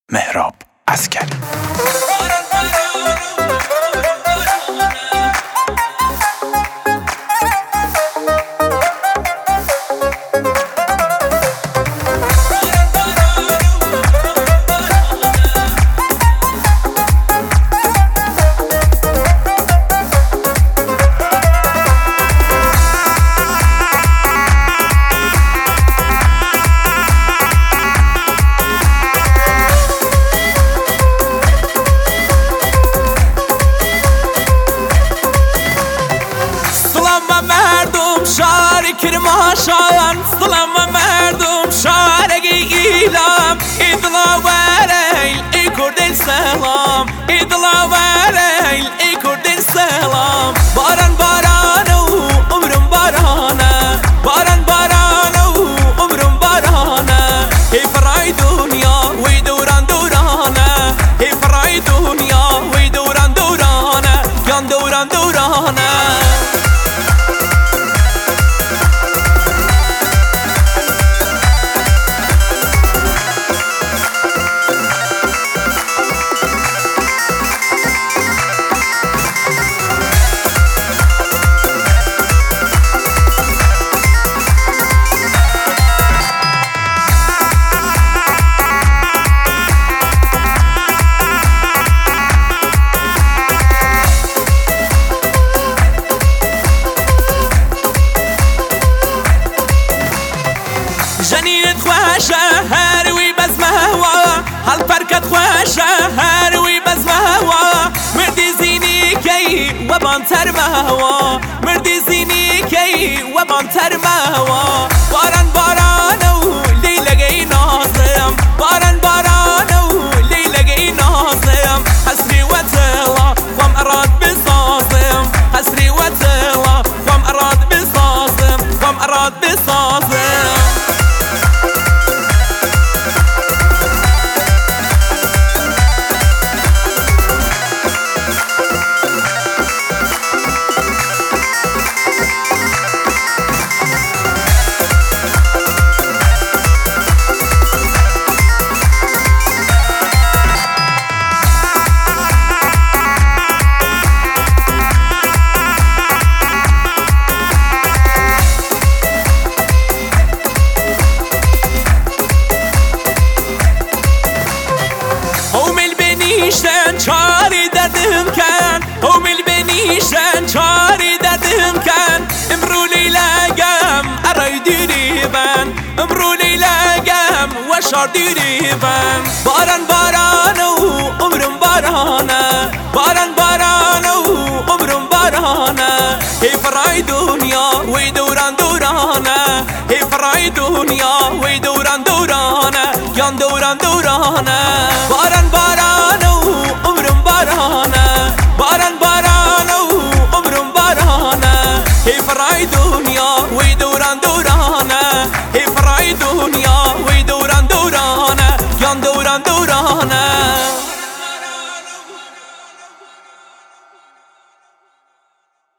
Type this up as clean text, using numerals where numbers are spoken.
مهراب عسکری. کرماشان سلام مردم شارگی ایلام ایدلاوریل ای کردن سلام ایدلاوریل ای کردن سلام باران بارانو عمرم بارانه باران بارانو عمرم بارانه هی فرای دنیا وی دوران دورانه هی فرای دنیا وی دوران دورانه یان دوران دورانه جنينة خواشة هاروي بزمهوا هالبركة خواشة هاروي بزمهوا مردي زيني كي وبان ترمهوا مردي زيني كي وبان ترمهوا باران بارانو ليلقي ناظم باران بارانو ليلقي ناظم حسري وتلا قم أراد بصاصم حسري وتلا قم أراد بصاصم قم أراد بصاصم بنیشتن چاری دردم کن اومل بنیشتن چاری دردم کن امرو لیلگم ارای دیری بن امرو لیلگم و شار دیری بن باران